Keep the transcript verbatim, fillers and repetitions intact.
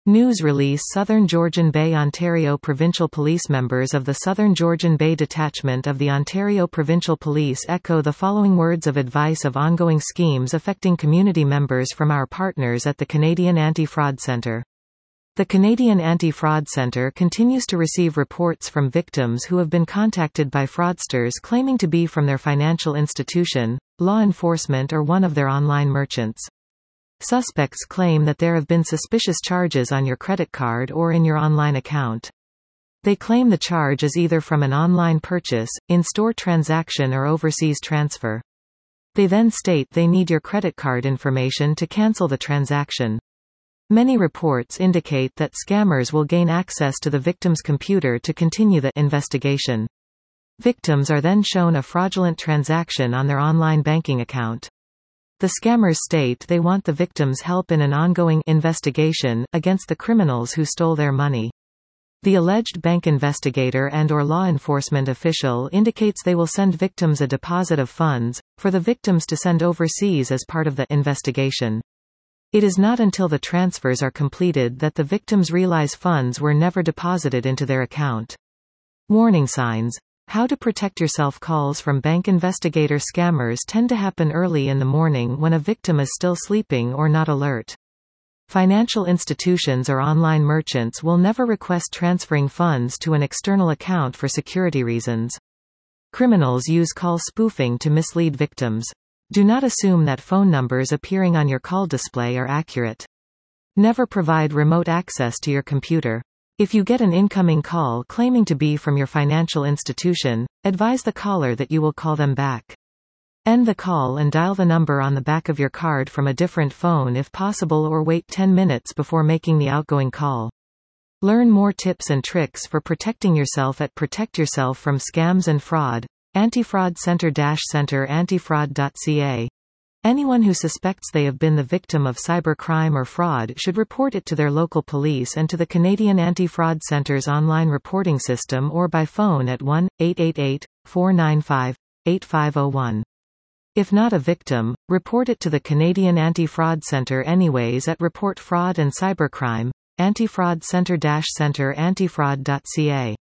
News release Southern Georgian Bay Ontario Provincial Police Members of the Southern Georgian Bay Detachment of the Ontario Provincial Police echo the following words of advice of ongoing schemes affecting community members from our partners at the Canadian Anti-Fraud Centre. The Canadian Anti-Fraud Centre continues to receive reports from victims who have been contacted by fraudsters claiming to be from their financial institution, law enforcement or one of their online merchants. Suspects claim that there have been suspicious charges on your credit card or in your online account. They claim the charge is either from an online purchase, in-store transaction or overseas transfer. They then state they need your credit card information to cancel the transaction. Many reports indicate that scammers will gain access to the victim's computer to continue the investigation. Victims are then shown a fraudulent transaction on their online banking account. The scammers state they want the victims' help in an ongoing investigation against the criminals who stole their money. The alleged bank investigator and or law enforcement official indicates they will send victims a deposit of funds, for the victims to send overseas as part of the investigation. It is not until the transfers are completed that the victims realize funds were never deposited into their account. Warning signs. How to protect yourself. Calls from bank investigator scammers tend to happen early in the morning when a victim is still sleeping or not alert. Financial institutions or online merchants will never request transferring funds to an external account for security reasons. Criminals use call spoofing to mislead victims. Do not assume that phone numbers appearing on your call display are accurate. Never provide remote access to your computer. If you get an incoming call claiming to be from your financial institution, advise the caller that you will call them back. End the call and dial the number on the back of your card from a different phone if possible, or wait ten minutes before making the outgoing call. Learn more tips and tricks for protecting yourself at Protect Yourself from Scams and Fraud. Anti-Fraud Centre Centre antifraud dot c a. Anyone who suspects they have been the victim of cybercrime or fraud should report it to their local police and to the Canadian Anti-Fraud Centre's online reporting system or by phone at one eight eight eight, four nine five, eight five zero one. If not a victim, report it to the Canadian Anti-Fraud Centre anyways at Report Fraud and Cybercrime, Anti-Fraud Centre Centre antifraud dot c a.